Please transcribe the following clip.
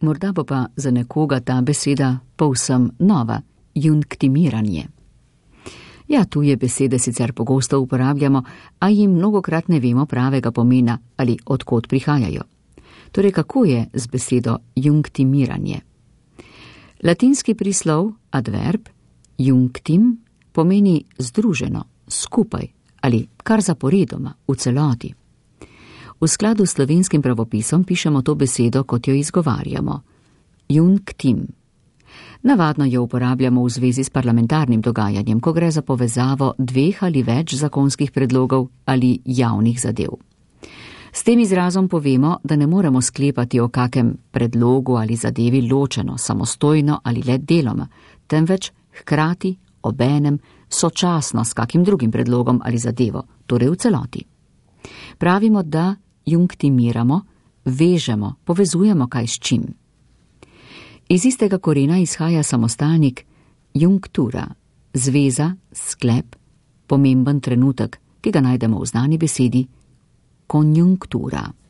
Morda bo pa za nekoga ta beseda povsem nova, junktimiranje. Ja, tuje besede sicer pogosto uporabljamo, a jim mnogokrat ne vemo pravega pomena ali odkot prihajajo. Torej, kako je z besedo junktimiranje? Latinski prislov, adverb, junctim, pomeni združeno, skupaj ali kar zaporedoma, v celoti. V skladu s slovenskim pravopisom pišemo to besedo, kot jo izgovarjamo. Junctim. Navadno jo uporabljamo v zvezi s parlamentarnim dogajanjem, ko gre za povezavo dveh ali več zakonskih predlogov ali javnih zadev. S tem izrazom povemo, da ne moremo sklepati o kakem predlogu ali zadevi ločeno, samostojno ali le deloma, temveč hkrati, obenem, sočasno s kakim drugim predlogom ali zadevo, torej v celoti. Pravimo, da junktimiramo, vežemo, povezujemo kaj s čim. Iz istega korena izhaja samostalnik junktura, zveza, sklep, pomemben trenutek, ki ga najdemo v znani besedi konjunktura.